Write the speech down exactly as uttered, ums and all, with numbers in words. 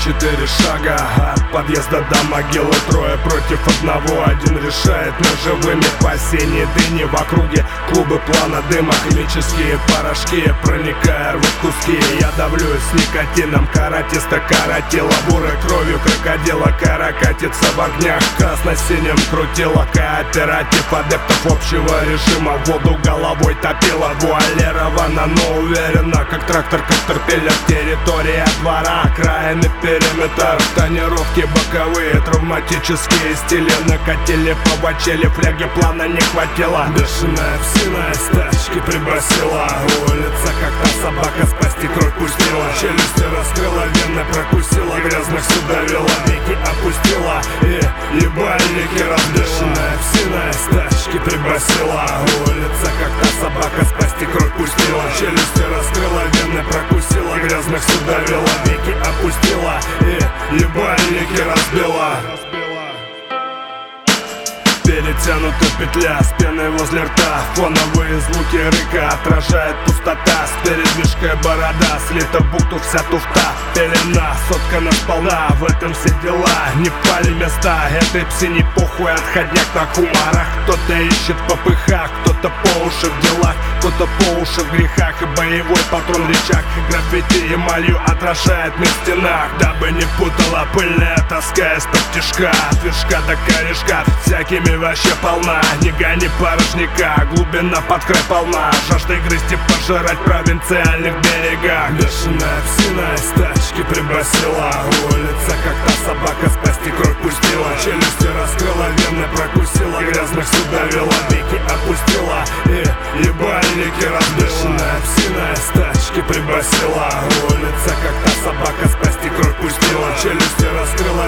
четыре шага от подъезда до могилы. Трое против одного, один решает ножевыми. По осенней дыне в округе клубы плана дыма. Химические порошки, проникая рвут куски. Я давлюсь никотином, каратиста каратила. Бурой кровью крокодила, кара катится в огнях. Красно-синим крутила кооператив адептов общего режима. Воду головой топила, вуалирована, но уверена, как трактор, как торпеля. Территория двора, окраины, периметр. Тонировки боковые, травматические стили. Накатили по бачели, фляги плана не хватило. Бешеная псина из тачки прибасила. Улица, как та собака, спасти кровь пустила. Челюсти раскрыла, вены прокусила. Грязных сюда вела, веки опустила. И ебальники разбешенная псина из тачки прибасила. Улица, как та собака, спасти кровь пустила. Челюсти раскрыла, вены прокусила. Грязных сюда вела, веки опустила. И ебальники разбила. Перетянута петля с пеной возле рта. Фоновые звуки рыка отражает пустота. С передвижкой борода, слита в бухту вся туфта. Пелена соткана сполна, в этом все дела. Не пали места, этой псине похуй, отходняк на кумарах. Кто-то ищет по пыхах, кто-то по уши в делах, кто-то по уши в грехах. И боевой патрон в речах, граффити эмалью отражает на стенах. Дабы не путала пыльная тоска из-под тишка. От вершка до корешка всякими вообще полна. Не гони порожняка, глубина под край полна. Жаждой грызть и пожирать в провинциальных берегах. Бешеная псина из тачки прибасила. Улица, как та собака, спасти кровь пустила. Челюсти раскрыла, вены прокусила. Грязных сюда вела, веки опустила. И ебальники разбешенная псина из тачки прибасила. Улица, как та собака, спасти кровь пустила. Челюсти раскрыла,